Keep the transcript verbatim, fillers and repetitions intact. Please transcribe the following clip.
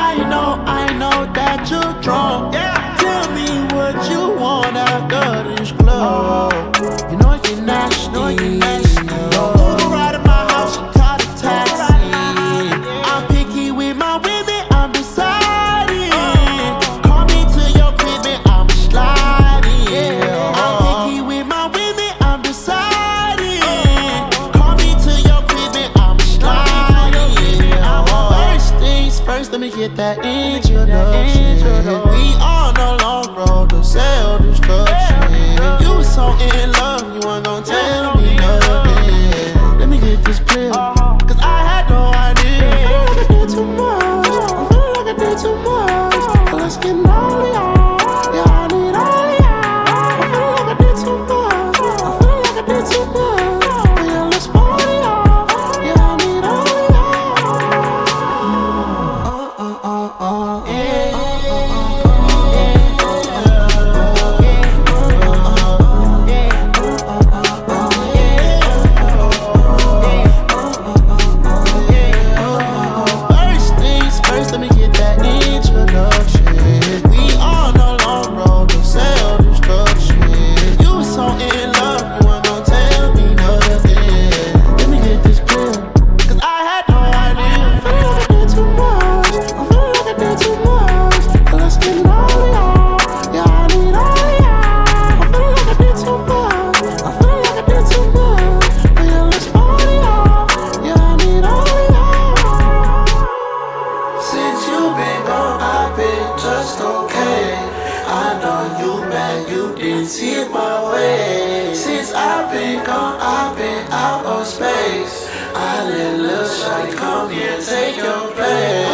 I know, I know that you're drunk. Yeah. Tell me what you want after this club. You know it get nasty. Know it get nasty. Uber right at my house, she caught a taxi. I'm picky with my women, I'm deciding. Call me to your crib and I'm sliding. I'm picky with my women, I'm deciding. Call me to your crib and I'm sliding. First things first, let me get that introduction. We on a long road to self-destruction. You was so in love, you weren't gon' tell me nothing. Let me get this clear, cause I had no idea. I feel like I did too much, I feel like I did too much. But let's get all of y'all, yeah, I need all of y'all. I feel like I did too much, I feel like I did too much. But yeah, let's party, y'all, yeah, I need all of y'all. Uh, uh, uh, uh, yeah. Let me get that introduction. We on a long road to self-destruction. You was so in love, you weren't gon' tell me nothing. Let me get this clear, cause I had no idea. I feel like I did too much, I feel like I did too much. But let's get all of y'all, yeah, I need all of y'all. I feel like I did too much, I feel like I did too much. But yeah, let's party, y'all, yeah, I need all of y'all. Since you been gone, I've been just okay. I know you mad, you didn't see it my way. Since I've been gone, I've been out of space. I let Lil' Shawty come here and take your place.